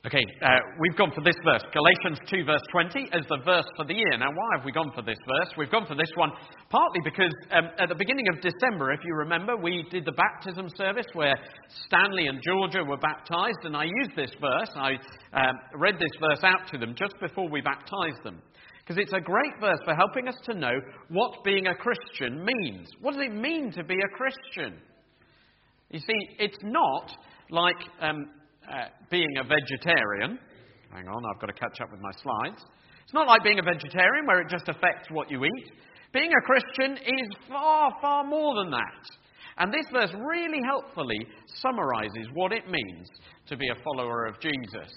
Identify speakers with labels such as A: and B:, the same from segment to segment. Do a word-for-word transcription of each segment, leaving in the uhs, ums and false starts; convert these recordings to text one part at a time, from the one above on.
A: Okay, uh, we've gone for this verse. Galatians two verse twenty is the verse for the year. Now, why have we gone for this verse? We've gone for this one partly because um, at the beginning of December, if you remember, we did the baptism service where Stanley and Georgia were baptised, and I used this verse. I um, read this verse out to them just before we baptised them. Because it's a great verse for helping us to know what being a Christian means. What does it mean to be a Christian? You see, it's not like... Um, Uh, being a vegetarian. Hang on, I've got to catch up with my slides. It's not like being a vegetarian where it just affects what you eat. Being a Christian is far, far more than that. And this verse really helpfully summarises what it means to be a follower of Jesus.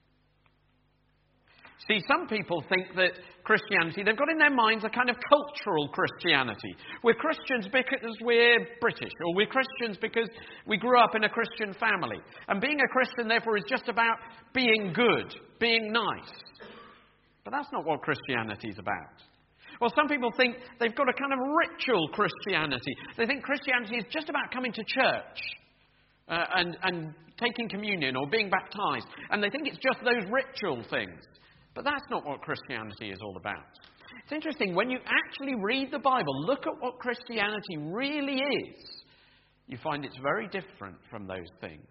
A: See, some people think that Christianity, they've got in their minds a kind of cultural Christianity. We're Christians because we're British, or we're Christians because we grew up in a Christian family. And being a Christian, therefore, is just about being good, being nice. But that's not what Christianity is about. Well, some people think they've got a kind of ritual Christianity. They think Christianity is just about coming to church uh, and, and taking communion or being baptised. And they think it's just those ritual things. But that's not what Christianity is all about. It's interesting, when you actually read the Bible, look at what Christianity really is, you find it's very different from those things.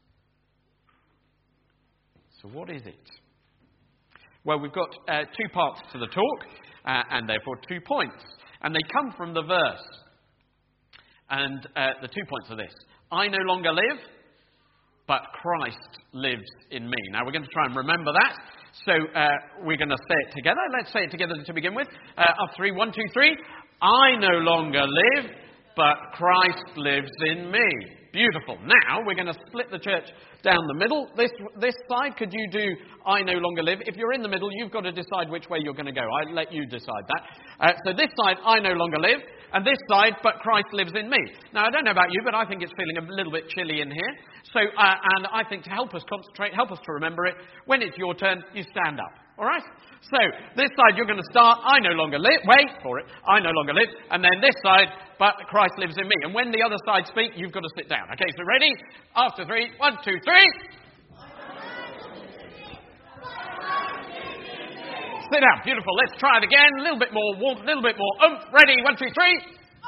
A: So what is it? Well, we've got uh, two parts to the talk, uh, and therefore two points. And they come from the verse. And uh, the two points are this. I no longer live, but Christ lives in me. Now, we're going to try and remember that. So uh, we're going to say it together. Let's say it together to begin with. Uh, up three, one, two, three. I no longer live, but Christ lives in me. Beautiful. Now we're going to split the church down the middle. This this side, could you do I no longer live? If you're in the middle, you've got to decide which way you're going to go. I let you decide that. Uh, so this side, I no longer live. And this side, but Christ lives in me. Now, I don't know about you, but I think it's feeling a little bit chilly in here. So, uh, and I think to help us concentrate, help us to remember it, when it's your turn, you stand up. All right? So, this side, you're going to start, I no longer live. Wait for it. I no longer live. And then this side, but Christ lives in me. And when the other side speak, you've got to sit down. Okay, so ready? After three. One, two, three. Sit down. Beautiful. Let's try it again. A little bit more warmth, a little bit more oomph. Ready? One, two, three.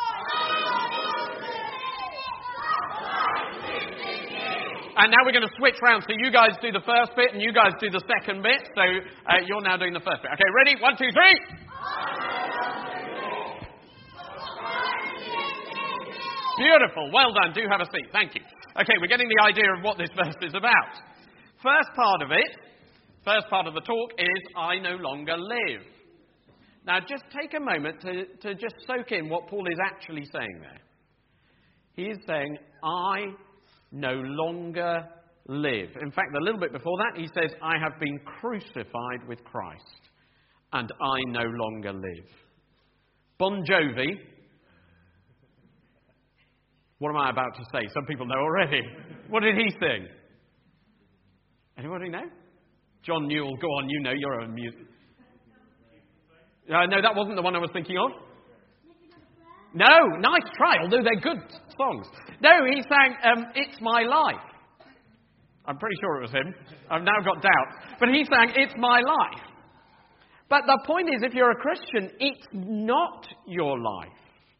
A: And now we're going to switch round. So you guys do the first bit and you guys do the second bit. So uh, you're now doing the first bit. Okay, ready? One, two, three. Beautiful. Well done. Do have a seat. Thank you. Okay, we're getting the idea of what this verse is about. First part of it, first part of the talk is I no longer live. Now just take a moment to, to just soak in what Paul is actually saying there. He is saying, I no longer live. In fact, a little bit before that, he says, I have been crucified with Christ, and I no longer live. Bon Jovi. What am I about to say? Some people know already. What did he sing? Anybody know? John Newell, go on, you know, you're a music. Uh, no, that wasn't the one I was thinking of. No, nice try, although they're good songs. No, he sang um, It's My Life. I'm pretty sure it was him. I've now got doubts. But he sang It's My Life. But the point is, if you're a Christian, it's not your life.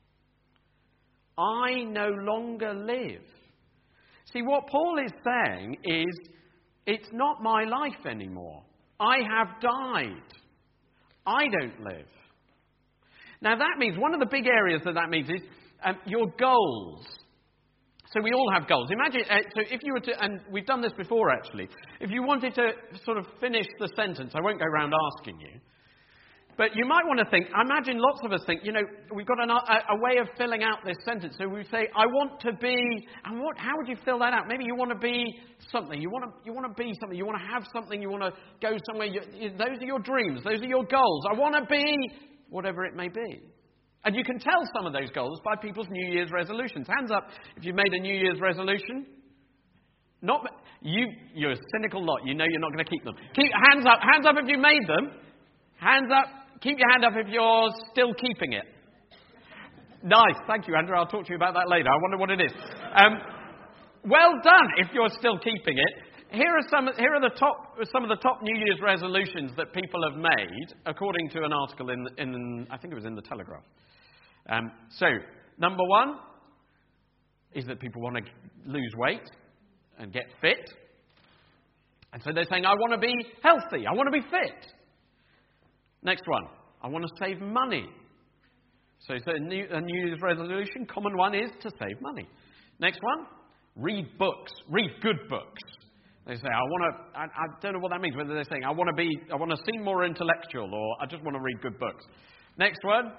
A: I no longer live. See, what Paul is saying is, it's not my life anymore. I have died. I don't live. Now that means, one of the big areas that that means is um, your goals. So we all have goals. Imagine, uh, so if you were to, and we've done this before actually, if you wanted to sort of finish the sentence, I won't go around asking you, but you might want to think, I imagine lots of us think, you know, we've got an, a, a way of filling out this sentence. So we say, I want to be, and what? How would you fill that out? Maybe you want to be something. You want to, you want to be something. You want to have something. You want to go somewhere. You, you, those are your dreams. Those are your goals. I want to be whatever it may be. And you can tell some of those goals by people's New Year's resolutions. Hands up if you've made a New Year's resolution. Not you. You're a cynical lot. You know you're not going to keep them. Keep hands up. Hands up if you made them. Hands up. Keep your hand up if you're still keeping it. Nice. Thank you, Andrew. I'll talk to you about that later. I wonder what it is. Um, well done if you're still keeping it. here are some. Here are the top. Some of the top New Year's resolutions that people have made, according to an article in, in I think it was in the Telegraph. Um, so, number one is that people want to lose weight and get fit, and so they're saying, "I want to be healthy. I want to be fit." Next one, I want to save money. So, so a, new, a New Year's resolution, common one, is to save money. Next one, read books. Read good books. They say, I want to, I, I don't know what that means, whether they're saying, I want to be, I want to seem more intellectual, or I just want to read good books. Next one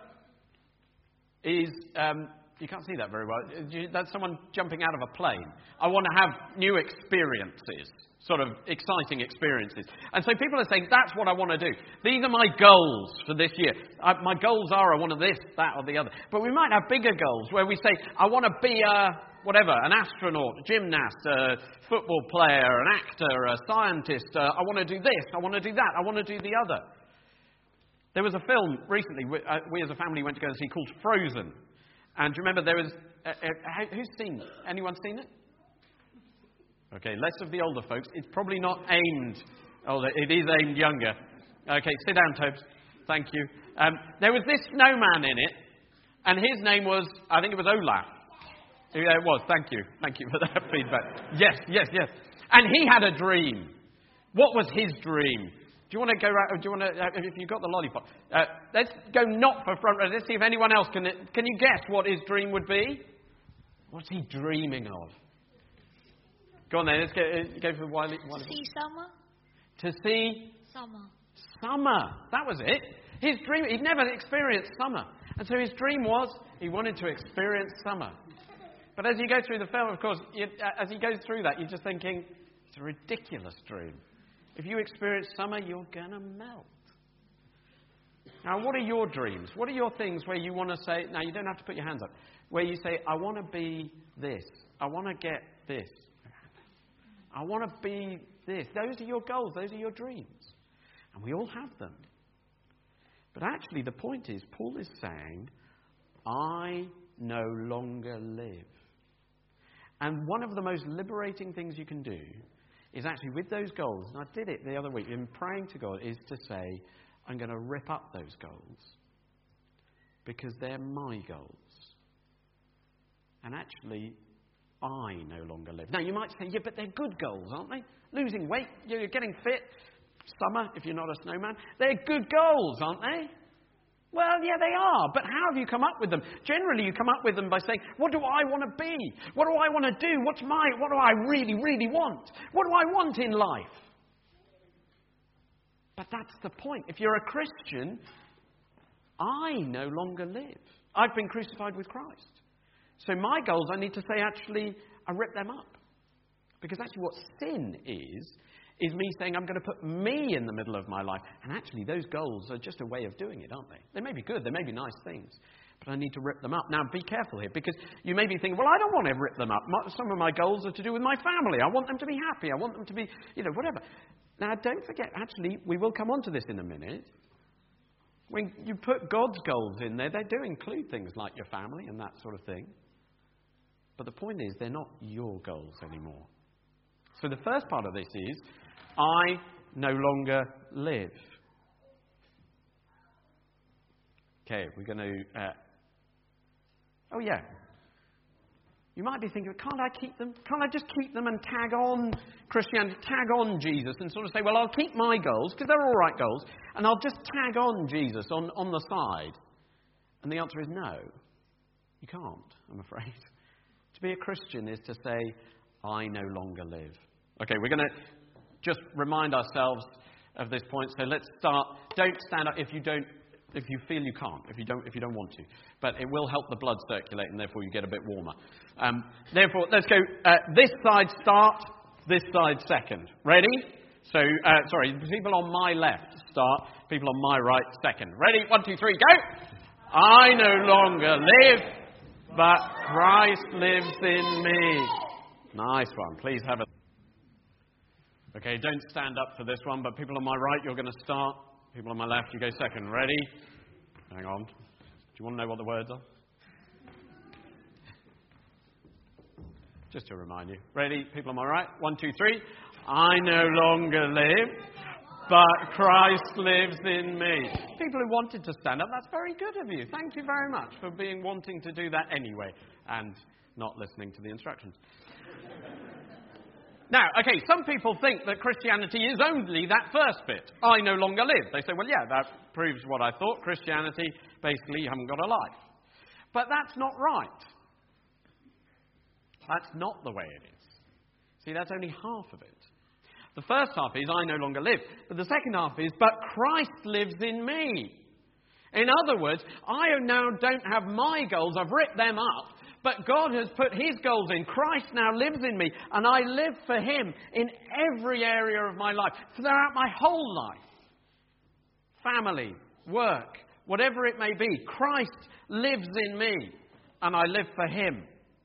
A: is, um, you can't see that very well, that's someone jumping out of a plane. I want to have new experiences. Sort of exciting experiences. And so people are saying, that's what I want to do. These are my goals for this year. I, my goals are I want to this, that or the other. But we might have bigger goals where we say, I want to be a, whatever, an astronaut, a gymnast, a football player, an actor, a scientist. Uh, I want to do this, I want to do that, I want to do the other. There was a film recently we, uh, we as a family went to go and see called Frozen. And do you remember there was, uh, uh, who's seen it? Anyone seen it? Okay, less of the older folks. It's probably not aimed older. It is aimed younger. Okay, sit down, Tobes. Thank you. Um, there was this snowman in it, and his name was, I think it was Olaf. Yeah, it was. Thank you. Thank you for that feedback. Yes, yes, yes. And he had a dream. What was his dream? Do you want to go right? Do you want to? Uh, if you've got the lollipop, uh, let's go not for front row. Let's see if anyone else can. Can you guess what his dream would be? What's he dreaming of? Go on then, let's go, go for the Wiley.
B: To see summer.
A: To see?
B: Summer.
A: Summer. That was it. His dream, he'd never experienced summer. And so his dream was, he wanted to experience summer. But as you go through the film, of course, you, as he goes through that, you're just thinking, it's a ridiculous dream. If you experience summer, you're going to melt. Now, what are your dreams? What are your things where you want to say, now you don't have to put your hands up, where you say, I want to be this. I want to get this. I want to be this. Those are your goals. Those are your dreams. And we all have them. But actually, the point is, Paul is saying, I no longer live. And one of the most liberating things you can do is actually with those goals, and I did it the other week in praying to God, is to say, I'm going to rip up those goals because they're my goals. And actually, I no longer live. Now, you might say, yeah, but they're good goals, aren't they? Losing weight, you're getting fit, summer, if you're not a snowman. They're good goals, aren't they? Well, yeah, they are. But how have you come up with them? Generally, you come up with them by saying, what do I want to be? What do I want to do? What's my, what do I really, really want? What do I want in life? But that's the point. If you're a Christian, I no longer live. I've been crucified with Christ. So my goals, I need to say, actually, I rip them up. Because actually what sin is, is me saying I'm going to put me in the middle of my life. And actually those goals are just a way of doing it, aren't they? They may be good, they may be nice things, but I need to rip them up. Now, be careful here, because you may be thinking, well, I don't want to rip them up. Some of my goals are to do with my family. I want them to be happy. I want them to be, you know, whatever. Now, don't forget, actually, we will come on to this in a minute. When you put God's goals in there, they do include things like your family and that sort of thing. But the point is, they're not your goals anymore. So the first part of this is, I no longer live. Okay, we're going to... Uh, oh, yeah. You might be thinking, can't I keep them? Can't I just keep them and tag on Christianity, tag on Jesus, and sort of say, well, I'll keep my goals, because they're all right goals, and I'll just tag on Jesus on, on the side. And the answer is no. You can't, I'm afraid. To be a Christian is to say, I no longer live. Okay, we're going to just remind ourselves of this point. So let's start. Don't stand up if you don't, if you feel you can't, if you don't, if you don't want to. But it will help the blood circulate, and therefore you get a bit warmer. Um, therefore, let's go. Uh, this side start. This side second. Ready? So, uh, sorry, people on my left start. People on my right second. Ready? One, two, three, go. I no longer live, but Christ lives in me. Nice one. Please have a... Okay, don't stand up for this one, but people on my right, you're going to start. People on my left, you go second. Ready? Hang on. Do you want to know what the words are? Just to remind you. Ready? People on my right. One, two, three. I no longer live, but Christ lives in me. People who wanted to stand up, that's very good of you. Thank you very much for being wanting to do that anyway and not listening to the instructions. Now, okay, some people think that Christianity is only that first bit. I no longer live. They say, well, yeah, that proves what I thought. Christianity, basically, you haven't got a life. But that's not right. That's not the way it is. See, that's only half of it. The first half is, I no longer live. But the second half is, but Christ lives in me. In other words, I now don't have my goals. I've ripped them up. But God has put his goals in. Christ now lives in me. And I live for him in every area of my life. Throughout my whole life. Family, work, whatever it may be. Christ lives in me. And I live for him.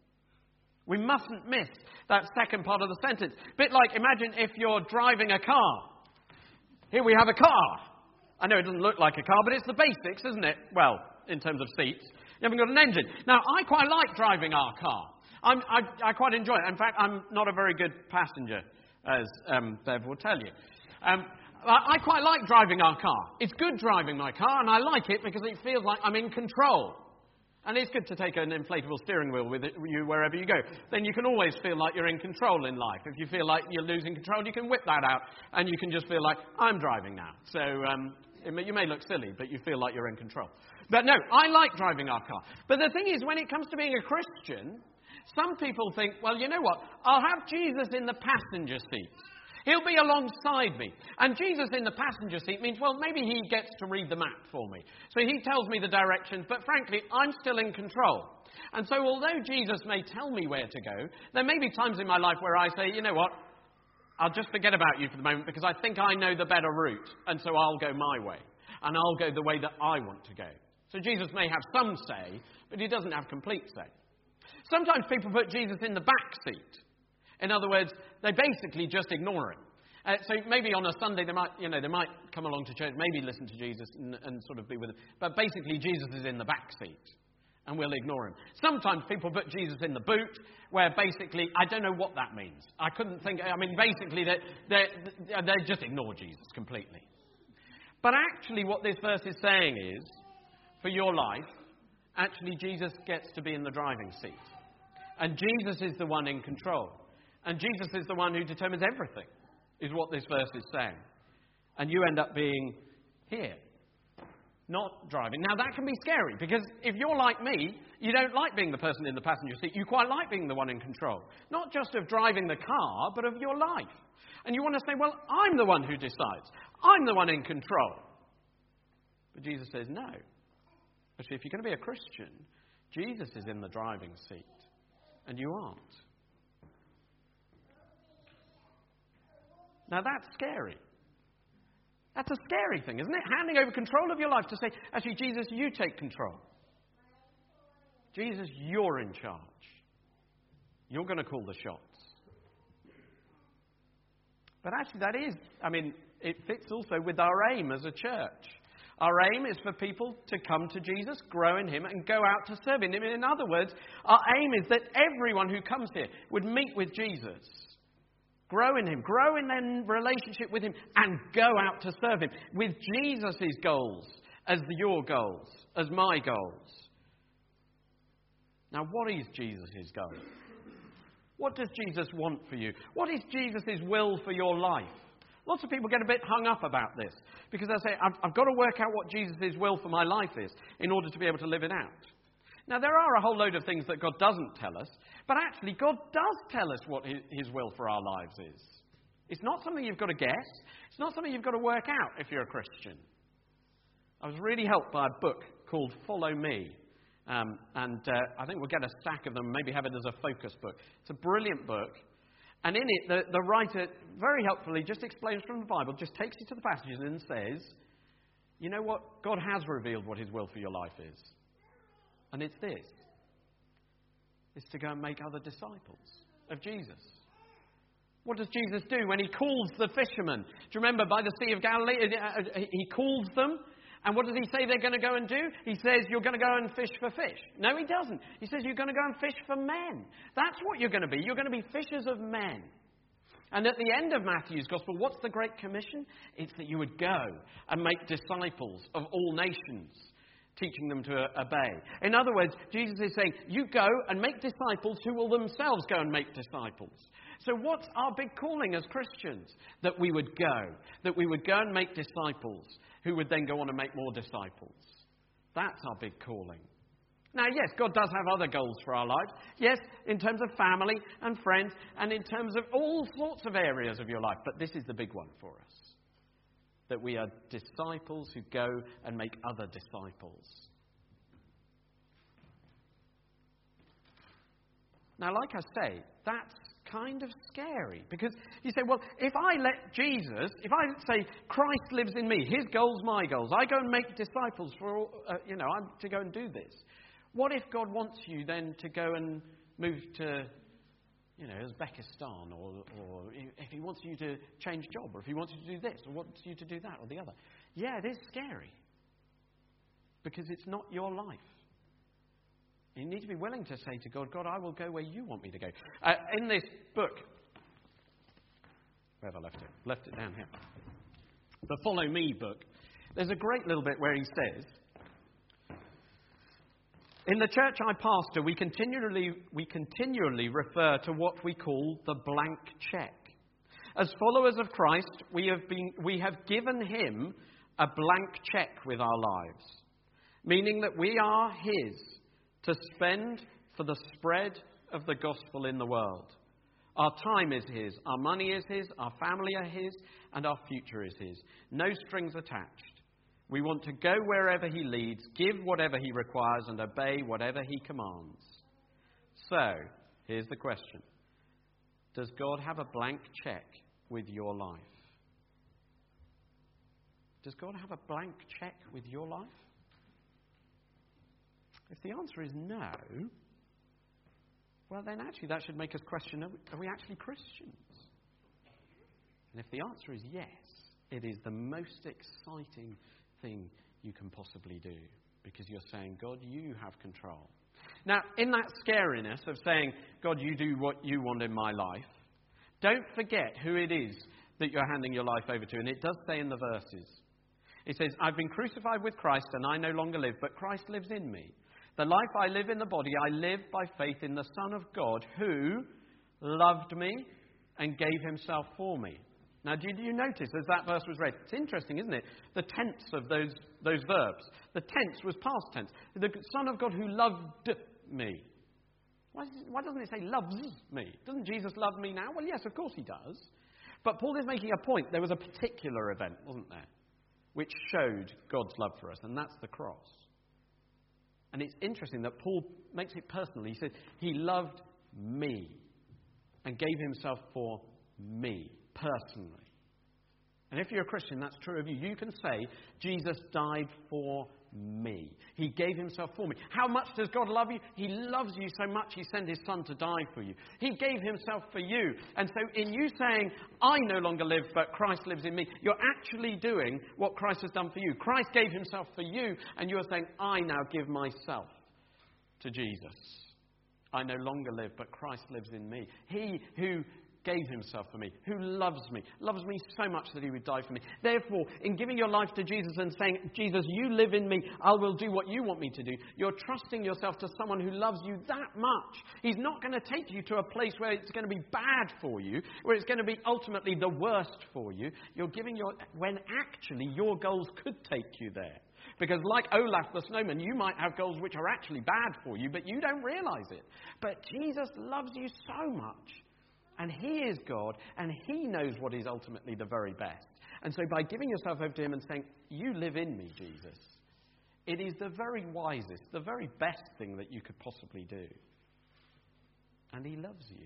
A: We mustn't miss that second part of the sentence. A bit like, imagine if you're driving a car. Here we have a car. I know it doesn't look like a car, but it's the basics, isn't it? Well, in terms of seats. You haven't got an engine. Now, I quite like driving our car. I'm, I, I quite enjoy it. In fact, I'm not a very good passenger, as um, Bev will tell you. Um, I, I quite like driving our car. It's good driving my car, and I like it because it feels like I'm in control. And it's good to take an inflatable steering wheel with it, you wherever you go. Then you can always feel like you're in control in life. If you feel like you're losing control, you can whip that out, and you can just feel like, I'm driving now. So um, it may, you may look silly, but you feel like you're in control. But no, I like driving our car. But the thing is, when it comes to being a Christian, some people think, well, you know what? I'll have Jesus in the passenger seat. He'll be alongside me. And Jesus in the passenger seat means, well, maybe he gets to read the map for me. So he tells me the directions, but frankly, I'm still in control. And so although Jesus may tell me where to go, there may be times in my life where I say, you know what? I'll just forget about you for the moment because I think I know the better route. And so I'll go my way. And I'll go the way that I want to go. So Jesus may have some say, but he doesn't have complete say. Sometimes people put Jesus in the back seat. In other words, they basically just ignore him. Uh, so maybe on a Sunday they might, you know, they might come along to church, maybe listen to Jesus and, and sort of be with him. But basically Jesus is in the back seat and we'll ignore him. Sometimes people put Jesus in the boot, where basically, I don't know what that means. I couldn't think, I mean, basically they they they just ignore Jesus completely. But actually what this verse is saying is, for your life, actually Jesus gets to be in the driving seat. And Jesus is the one in control. And Jesus is the one who determines everything, is what this verse is saying. And you end up being here, not driving. Now, that can be scary, because if you're like me, you don't like being the person in the passenger seat. You quite like being the one in control. Not just of driving the car, but of your life. And you want to say, well, I'm the one who decides. I'm the one in control. But Jesus says, no. Actually, if you're going to be a Christian, Jesus is in the driving seat, and you aren't. Now, that's scary. That's a scary thing, isn't it? Handing over control of your life to say, actually, Jesus, you take control. Jesus, you're in charge. You're going to call the shots. But actually, that is, I mean, it fits also with our aim as a church. Our aim is for people to come to Jesus, grow in him, and go out to serve him. In other words, our aim is that everyone who comes here would meet with Jesus, grow in him, grow in their relationship with him, and go out to serve him with Jesus' goals as your goals, as my goals. Now, what is Jesus' goal? What does Jesus want for you? What is Jesus' will for your life? Lots of people get a bit hung up about this because they say, I've, I've got to work out what Jesus' will for my life is in order to be able to live it out. Now, there are a whole load of things that God doesn't tell us, but actually God does tell us what his, his will for our lives is. It's not something you've got to guess. It's not something you've got to work out if you're a Christian. I was really helped by a book called Follow Me. Um, and uh, I think we'll get a stack of them, maybe have it as a focus book. It's a brilliant book. And in it, the, the writer very helpfully just explains from the Bible, just takes you to the passages and says, you know what? God has revealed what his will for your life is. And it's this. It's to go and make other disciples of Jesus. What does Jesus do when he calls the fishermen? Do you remember by the Sea of Galilee? He calls them. And what does he say they're going to go and do? He says, you're going to go and fish for fish. No, he doesn't. He says, you're going to go and fish for men. That's what you're going to be. You're going to be fishers of men. And at the end of Matthew's Gospel, what's the Great Commission? It's that you would go and make disciples of all nations, teaching them to obey. In other words, Jesus is saying, you go and make disciples who will themselves go and make disciples. So what's our big calling as Christians? That we would go. That we would go and make disciples who would then go on and make more disciples. That's our big calling. Now, yes, God does have other goals for our lives. Yes, in terms of family and friends and in terms of all sorts of areas of your life. But this is the big one for us. That we are disciples who go and make other disciples. Now, like I say, that's kind of scary. Because you say, well, if I let Jesus, if I say Christ lives in me, his goals, my goals, I go and make disciples for, all, uh, you know, I'm to go and do this. What if God wants you then to go and move to, you know, Uzbekistan, or, or if he wants you to change job, or if he wants you to do this, or wants you to do that, or the other? Yeah, it is scary. Because it's not your life. You need to be willing to say to God, God, I will go where you want me to go. Uh, in this book, where have I left it? Left it down here. The Follow Me book. There's a great little bit where he says, in the church I pastor, we continually, we continually refer to what we call the blank check. As followers of Christ, we have been, we have given him a blank check with our lives, meaning that we are his to spend for the spread of the gospel in the world. Our time is his, our money is his, our family are his, and our future is his. No strings attached. We want to go wherever he leads, give whatever he requires, and obey whatever he commands. So, here's the question. Does God have a blank check with your life? Does God have a blank check with your life? If the answer is no, well then actually that should make us question, are we, are we actually Christians? And if the answer is yes, it is the most exciting thing you can possibly do, because you're saying, God, you have control. Now, in that scariness of saying, God, you do what you want in my life, don't forget who it is that you're handing your life over to. And it does say in the verses, it says, I've been crucified with Christ and I no longer live, but Christ lives in me. The life I live in the body, I live by faith in the Son of God who loved me and gave himself for me. Now, did you notice as that verse was read? It's interesting, isn't it? The tense of those, those verbs. The tense was past tense. The Son of God who loved me. Why, why doesn't it say loves me? Doesn't Jesus love me now? Well, yes, of course he does. But Paul is making a point. There was a particular event, wasn't there, which showed God's love for us, and that's the cross. And it's interesting that Paul makes it personal. He says, he loved me and gave himself for me. Personally. And if you're a Christian, that's true of you. You can say, Jesus died for me. He gave himself for me. How much does God love you? He loves you so much he sent his son to die for you. He gave himself for you. And so in you saying, I no longer live, but Christ lives in me, you're actually doing what Christ has done for you. Christ gave himself for you, and you're saying, I now give myself to Jesus. I no longer live, but Christ lives in me. He who gave himself for me, who loves me, loves me so much that he would die for me. Therefore, in giving your life to Jesus and saying, Jesus, you live in me, I will do what you want me to do, you're trusting yourself to someone who loves you that much. He's not going to take you to a place where it's going to be bad for you, where it's going to be ultimately the worst for you. You're giving your, when actually your goals could take you there. Because like Olaf the snowman, you might have goals which are actually bad for you, but you don't realize it. But Jesus loves you so much. And he is God, and he knows what is ultimately the very best. And so by giving yourself over to him and saying, you live in me, Jesus, it is the very wisest, the very best thing that you could possibly do. And he loves you.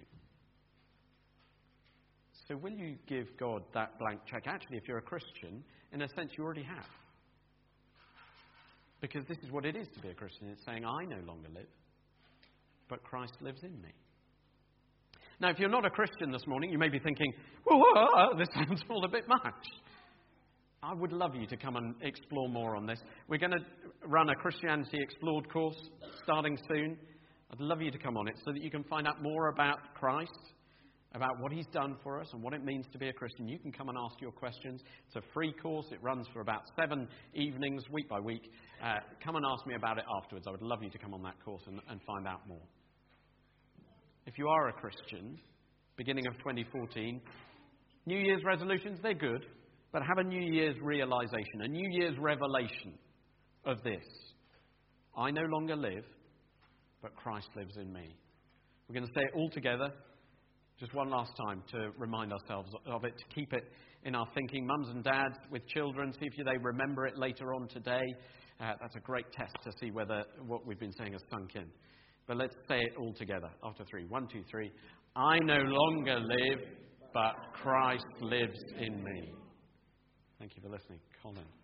A: So will you give God that blank check? Actually, if you're a Christian, in a sense, you already have. Because this is what it is to be a Christian. It's saying, I no longer live, but Christ lives in me. Now, if you're not a Christian this morning, you may be thinking, whoa, this sounds all a bit much. I would love you to come and explore more on this. We're going to run a Christianity Explored course starting soon. I'd love you to come on it so that you can find out more about Christ, about what he's done for us and what it means to be a Christian, you can come and ask your questions. It's a free course. It runs for about seven evenings, week by week. Uh, come and ask me about it afterwards. I would love you to come on that course and, and find out more. If you are a Christian, beginning of twenty fourteen, New Year's resolutions, they're good, but have a New Year's realization, a New Year's revelation of this. I no longer live, but Christ lives in me. We're going to say it all together, just one last time to remind ourselves of it, to keep it in our thinking. Mums and dads with children, see if they remember it later on today. Uh, that's a great test to see whether what we've been saying has sunk in. But let's say it all together after three. One, two, three. I no longer live, but Christ lives in me. Thank you for listening, Colin.